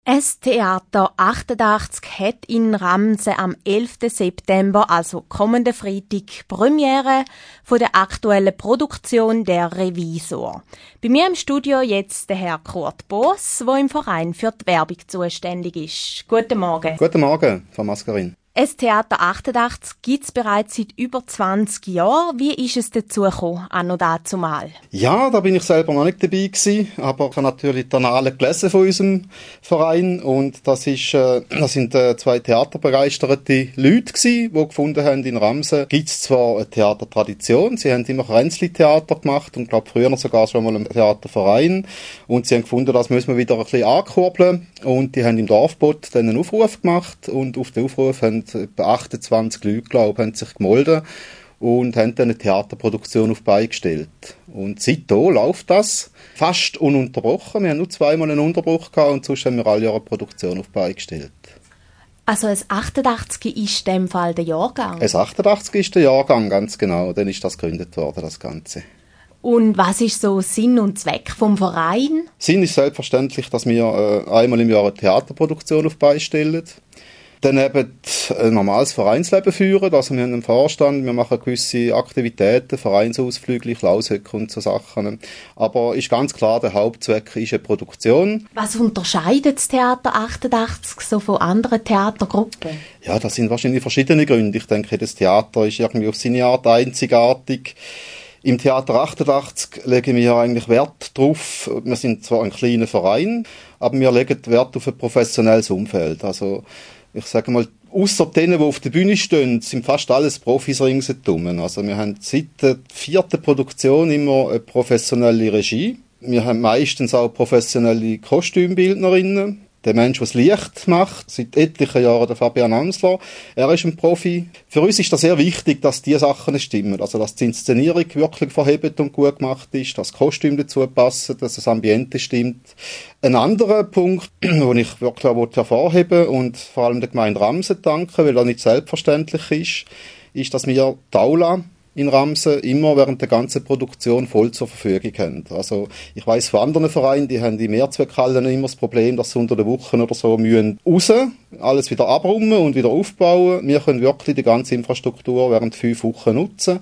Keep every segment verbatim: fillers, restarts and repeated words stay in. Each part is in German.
Das Theater achtundachtzig hat in Ramsen am elften September, also kommenden Freitag, Premiere von der aktuellen Produktion «Der Revisor». Bei mir im Studio jetzt der Herr Kurt Boos, der im Verein für die Werbung zuständig ist. Guten Morgen. Guten Morgen, Frau Mascarin. Das Theater achtundachtzig gibt es bereits seit über zwanzig Jahren. Wie ist es dazu gekommen, anno dazumal? Ja, da bin ich selber noch nicht dabei gewesen, aber ich habe natürlich die Annalen gelesen von unserem Verein und das, ist, äh, das sind äh, zwei theaterbegeisterte Leute gewesen, die gefunden haben, in Ramsen gibt es zwar eine Theatertradition, sie haben immer Kränzli-Theater gemacht und glaube früher sogar schon mal einen Theaterverein und sie haben gefunden, das müssen wir wieder ein bisschen ankurbeln und die haben im Dorfbott dann einen Aufruf gemacht und auf den Aufruf haben etwa achtundzwanzig Leute, glaube ich, haben sich gemolden und haben dann eine Theaterproduktion auf die Beine gestellt. Und seitdem läuft das fast ununterbrochen. Wir haben nur zweimal einen Unterbruch gehabt und sonst haben wir alle Jahre eine Produktion auf die Beine gestellt. Also ein achtundachtzig ist in dem Fall der Jahrgang? Ein achtundachtzig ist der Jahrgang, ganz genau. Dann ist das gegründet worden, das Ganze. Und was ist so Sinn und Zweck vom Verein? Sinn ist selbstverständlich, dass wir äh, einmal im Jahr eine Theaterproduktion auf die Beine stellen. Dann eben ein normales Vereinsleben führen. Also wir haben einen Vorstand, wir machen gewisse Aktivitäten, Vereinsausflüge, Klaushöcke und so Sachen. Aber ist ganz klar, der Hauptzweck ist eine Produktion. Was unterscheidet das Theater achtundachtzig so von anderen Theatergruppen? Ja, das sind wahrscheinlich verschiedene Gründe. Ich denke, das Theater ist irgendwie auf seine Art einzigartig. Im Theater achtundachtzig legen wir eigentlich Wert drauf. Wir sind zwar ein kleiner Verein, aber wir legen Wert auf ein professionelles Umfeld. Also ich sage mal, ausser denen, die auf der Bühne stehen, sind fast alles Profis ringsherum. Also wir haben seit der vierten Produktion immer eine professionelle Regie. Wir haben meistens auch professionelle Kostümbildnerinnen. Der Mensch, der das Licht macht, seit etlichen Jahren der Fabian Amsler, er ist ein Profi. Für uns ist das sehr wichtig, dass diese Sachen stimmen. Also, dass die Inszenierung wirklich verhebt und gut gemacht ist, dass das Kostüm dazu passen, dass das Ambiente stimmt. Ein anderer Punkt, den ich wirklich auch hervorheben und vor allem der Gemeinde Ramsen danken, weil er nicht selbstverständlich ist, ist, dass wir die Aula in Ramsen immer während der ganzen Produktion voll zur Verfügung haben. Also ich weiss von anderen Vereinen, die haben in Mehrzweckhallen immer das Problem, dass sie unter den Wochen oder so müssen raus, alles wieder abräumen und wieder aufbauen. Wir können wirklich die ganze Infrastruktur während fünf Wochen nutzen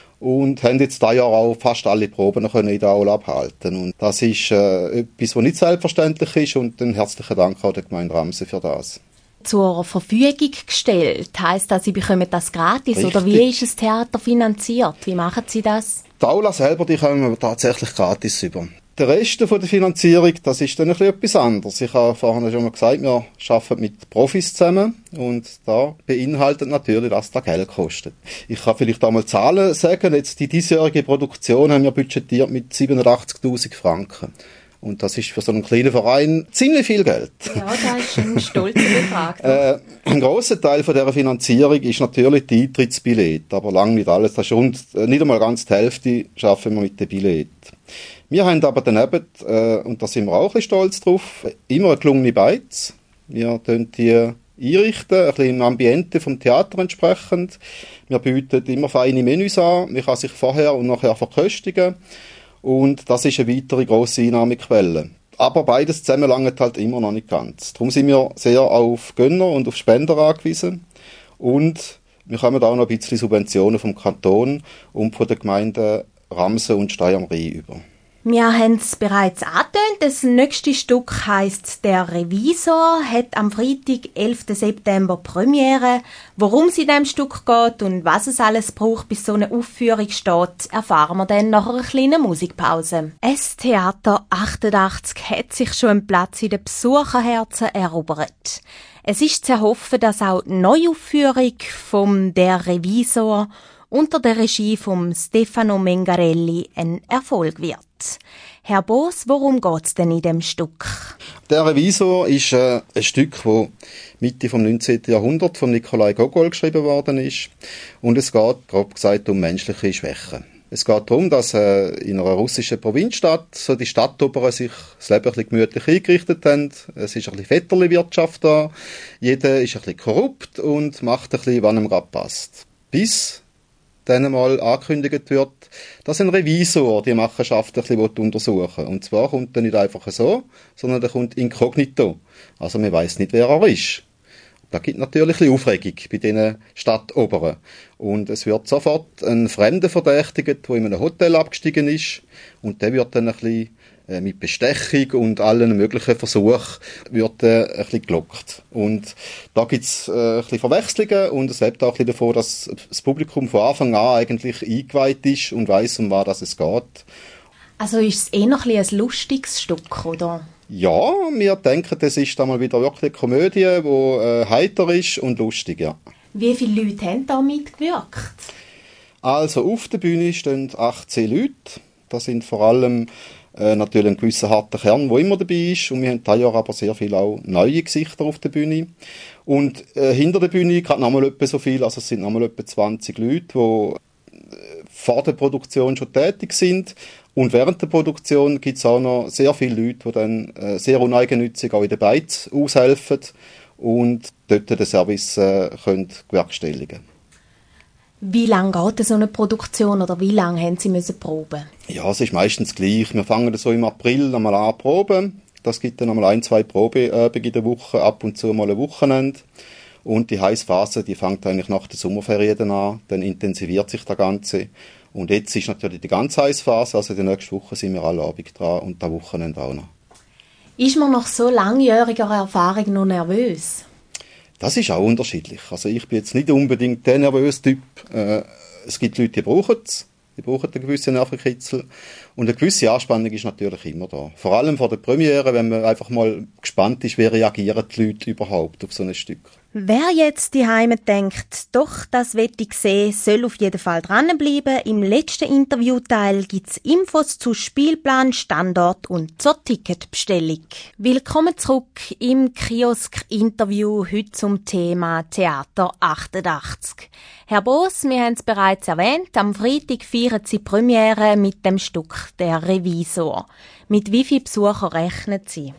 und haben jetzt dieses Jahr auch fast alle Proben können in der Aula abhalten. Und das ist äh, etwas, was nicht selbstverständlich ist und einen herzlichen Dank auch der Gemeinde Ramsen für das. Zur Verfügung gestellt? Heisst das, Sie bekommen das gratis? Richtig. Oder wie ist das Theater finanziert? Wie machen Sie das? Die Aula selber, die kommen wir tatsächlich gratis über. Der Rest von der Finanzierung, das ist dann ein bisschen etwas anderes. Ich habe vorhin schon mal gesagt, wir arbeiten mit Profis zusammen und da beinhaltet natürlich, dass das Geld kostet. Ich kann vielleicht auch mal Zahlen sagen. Jetzt die diesjährige Produktion haben wir budgetiert mit siebenundachtzigtausend Franken. Und das ist für so einen kleinen Verein ziemlich viel Geld. Ja, das ist ein stolzer Betrag. äh, ein grosser Teil von dieser Finanzierung ist natürlich die Eintrittsbillett, aber lange nicht alles. Das ist rund, äh, nicht einmal ganz die Hälfte schaffen wir mit dem Billett. Wir haben aber daneben, äh, und da sind wir auch ein bisschen stolz drauf, immer eine gelungene Beiz. Wir tun die einrichten, ein bisschen im Ambiente vom Theater entsprechend. Wir bieten immer feine Menüs an. Man kann sich vorher und nachher verköstigen. Und das ist eine weitere grosse Einnahmequelle. Aber beides zusammen langt halt immer noch nicht ganz. Darum sind wir sehr auf Gönner und auf Spender angewiesen. Und wir haben auch noch ein bisschen Subventionen vom Kanton und von der Gemeinden Ramsen und Stein am Rhein über. Wir haben es bereits angetönt. Das nächste Stück heisst «Der Revisor», hat am Freitag, elften September Premiere. Worum es in diesem Stück geht und was es alles braucht, bis so eine Aufführung steht, erfahren wir dann nach einer kleinen Musikpause. Das Theater achtundachtzig hat sich schon einen Platz in den Besucherherzen erobert. Es ist zu hoffen, dass auch die Neuaufführung vom «Der Revisor» unter der Regie von Stefano Mengarelli ein Erfolg wird. Herr Boos, worum geht's denn in dem Stück? Der Revisor ist äh, ein Stück, das Mitte vom neunzehnten Jahrhundert von Nikolai Gogol geschrieben worden ist. Und es geht, grob gesagt, um menschliche Schwächen. Es geht darum, dass äh, in einer russischen Provinzstadt so die Stadtoberen sich das Leben ein bisschen gemütlich eingerichtet haben. Es ist ein bisschen Vetterli-Wirtschaft da. Jeder ist ein bisschen korrupt und macht ein bisschen, wann ihm gerade passt. Bis dann mal angekündigt wird, dass ein Revisor die Machenschaft ein bisschen untersuchen will. Und zwar kommt er nicht einfach so, sondern er kommt inkognito. Also man weiss nicht, wer er ist. Da gibt natürlich ein bisschen Aufregung bei diesen Stadtoberen. Und es wird sofort ein Fremder verdächtigt, der in einem Hotel abgestiegen ist. Und der wird dann ein bisschen äh, mit Bestechung und allen möglichen Versuchen wird äh, ein bisschen gelockt. Und da gibt es äh, ein bisschen Verwechslungen und es lebt auch ein bisschen davon, dass das Publikum von Anfang an eigentlich eingeweiht ist und weiss, um was es geht. Also ist es eher noch ein, ein lustiges Stück, oder? Ja, wir denken, das ist einmal wieder wirklich eine Komödie, die äh, heiter ist und lustig, ja. Wie viele Leute haben da mitgewirkt? Also auf der Bühne stehen achtzehn Leute. Das sind vor allem äh, natürlich ein gewisser harter Kern, der immer dabei ist. Und wir haben dieses Jahr aber sehr viele auch neue Gesichter auf der Bühne. Und äh, hinter der Bühne gerade nochmal etwa so viel, also es sind nochmal etwa zwanzig Leute, die äh, vor der Produktion schon tätig sind. Und während der Produktion gibt es auch noch sehr viele Leute, die dann äh, sehr uneigennützig auch in den Beiz aushelfen und dort den Service äh, können bewerkstelligen. Wie lange geht so eine Produktion oder wie lange haben Sie müssen proben? Ja, es ist meistens gleich. Wir fangen so im April einmal an zu proben. Das gibt dann einmal ein, zwei Probeabende in der Woche, ab und zu mal ein Wochenende. Und die Heissphase, die fängt eigentlich nach der Sommerferien dann an. Dann intensiviert sich das Ganze. Und jetzt ist natürlich die ganze Heissphase, also die nächste Woche sind wir alle Abend dran und das Wochenende auch noch. Ist man nach so langjähriger Erfahrung noch nervös? Das ist auch unterschiedlich. Also ich bin jetzt nicht unbedingt der nervöse Typ. Äh, es gibt Leute, die brauchen es. Die brauchen einen gewissen Nervenkitzel. Und eine gewisse Anspannung ist natürlich immer da. Vor allem vor der Premiere, wenn man einfach mal gespannt ist, wie reagieren die Leute überhaupt auf so ein Stück. Wer jetzt die Heime denkt, doch, das will ich sehen, soll auf jeden Fall dranbleiben. Im letzten Interviewteil gibt's Infos zu Spielplan, Standort und zur Ticketbestellung. Willkommen zurück im Kiosk-Interview heute zum Thema Theater achtundachtzig. Herr Boos, wir haben es bereits erwähnt, am Freitag feiern Sie Premiere mit dem Stück «Der Revisor». Mit wie vielen Besuchern rechnen Sie?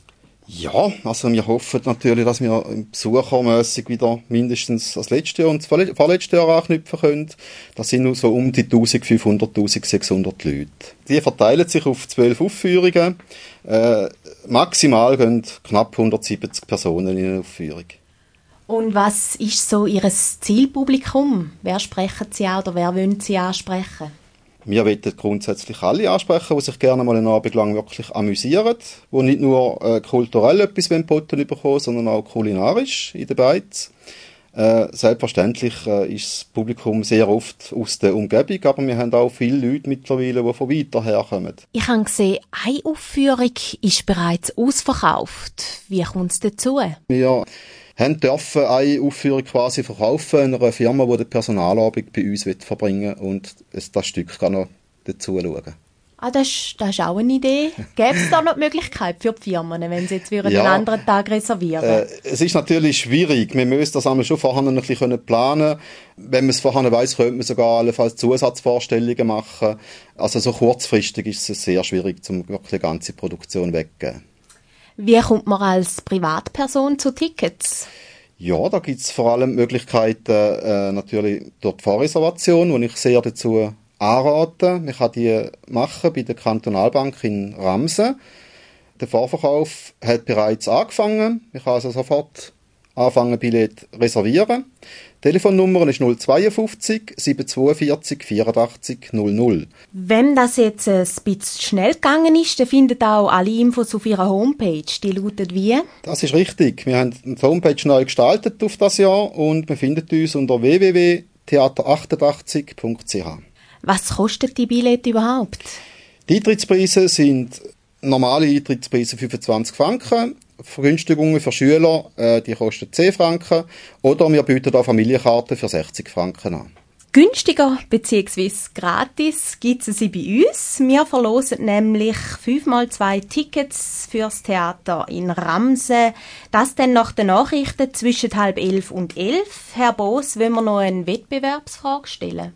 Ja, also wir hoffen natürlich, dass wir besuchermässig wieder mindestens das letzte Jahr und das vorletzte Jahr anknüpfen können. Das sind nur so um die eintausendfünfhundert, eintausendsechshundert Leute. Die verteilen sich auf zwölf Aufführungen. Äh, maximal gehen knapp hundertsiebzig Personen in eine Aufführung. Und was ist so Ihr Zielpublikum? Wer sprechen Sie an oder wer wollen Sie ansprechen? Wir wollen grundsätzlich alle ansprechen, die sich gerne mal einen Abend lang wirklich amüsieren, die nicht nur äh, kulturell etwas geboten bekommen, sondern auch kulinarisch in der Beiz. Äh, selbstverständlich äh, ist das Publikum sehr oft aus der Umgebung, aber wir haben auch viele Leute mittlerweile, die von weiter her kommen. Ich habe gesehen, eine Aufführung ist bereits ausverkauft. Wie kommt es dazu? Wir haben dürfen eine Aufführung quasi verkaufen einer Firma, die den Personalabend bei uns verbringen will und das Stück kann noch dazu schauen. Ah, das ist, das ist auch eine Idee. Gäbe es da noch die Möglichkeit für die Firmen, wenn sie jetzt ja, einen anderen Tag reservieren äh, Es ist natürlich schwierig. Wir müssen das einmal schon vorher ein bisschen planen. Wenn man es vorher weiss, könnte man sogar allenfalls Zusatzvorstellungen machen. Also so kurzfristig ist es sehr schwierig, um wirklich die ganze Produktion wegzugeben. Wie kommt man als Privatperson zu Tickets? Ja, da gibt es vor allem Möglichkeiten äh, natürlich durch die Vorreservation, wo ich sehr dazu anrate. Man kann die machen bei der Kantonalbank in Ramsen. Der Vorverkauf hat bereits angefangen. Man kann also sofort anfangen, Billett reservieren. Die Telefonnummer ist null fünfundzweiundfünfzig siebenhundertzweiundvierzig vierundachtzig null null. Wenn das jetzt ein bisschen schnell gegangen ist, dann findet auch alle Infos auf Ihrer Homepage. Die lautet wie? Das ist richtig. Wir haben die Homepage neu gestaltet auf das Jahr und man findet uns unter w w w punkt theater achtundachtzig punkt c h. Was kostet die Billett überhaupt? Die Eintrittspreise sind normale Eintrittspreise fünfundzwanzig Franken. Vergünstigungen für Schüler, äh, die kosten zehn Franken. Oder wir bieten auch Familienkarten für sechzig Franken an. Günstiger bzw. gratis gibt es sie bei uns. Wir verlosen nämlich fünf mal zwei Tickets fürs Theater in Ramsen. Das dann nach den Nachrichten zwischen halb elf und elf. Herr Boos, wollen wir noch eine Wettbewerbsfrage stellen?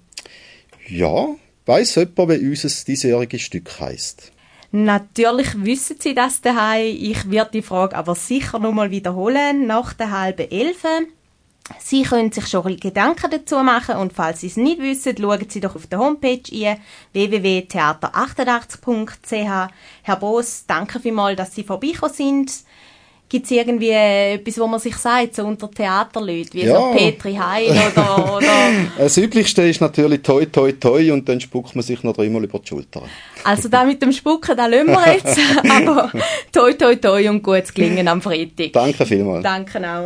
Ja, weiss jemand, wie unser diesjähriges Stück heisst? Natürlich wissen Sie das daheim. Ich werde die Frage aber sicher noch mal wiederholen nach der halben Elfe. Sie können sich schon ein bisschen Gedanken dazu machen und falls Sie es nicht wissen, schauen Sie doch auf der Homepage ein, w w w punkt theater achtundachtzig punkt c h. Herr Boos, danke vielmals, dass Sie vorbeigekommen sind. Gibt es irgendwie etwas, wo man sich sagt, so unter Theaterleuten, wie ja. so Petri Heil oder, oder... Das Üblichste ist natürlich toi, toi, toi und dann spuckt man sich noch dreimal über die Schulter. Also da mit dem Spucken, das lassen wir jetzt, aber toi, toi, toi und gutes Gelingen am Freitag. Danke vielmals. Danke auch.